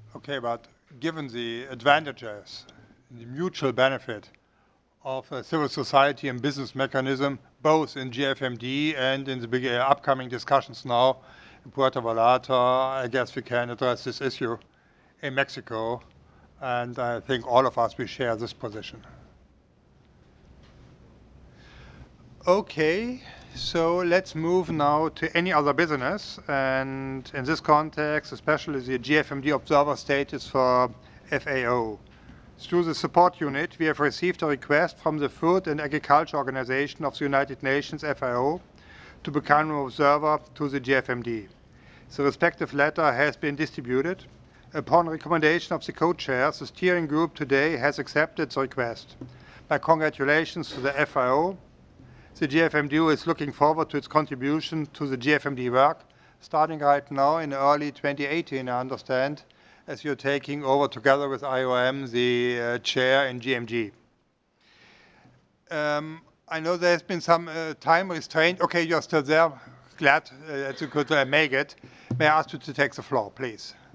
Okay, but given the advantages, the mutual benefit of a civil society and business mechanism, both in GFMD and in the big upcoming discussions now in Puerto Vallarta, I guess we can address this issue in Mexico, and I think all of us, we share this position. Okay, so let's move now to any other business, and in this context, especially the GFMD observer status for FAO. Through the support unit, we have received a request from the Food and Agriculture Organization of the United Nations, FAO, to become an observer to the GFMD. The respective letter has been distributed. Upon recommendation of the co-chairs, the steering group today has accepted the request. My congratulations to the FAO. The GFMD is looking forward to its contribution to the GFMD work, starting right now in early 2018, I understand, as you're taking over together with IOM the chair in GMG. I know there's been some time restraint. Okay, you're still there. Glad that you could make it. May I ask you to take the floor, please?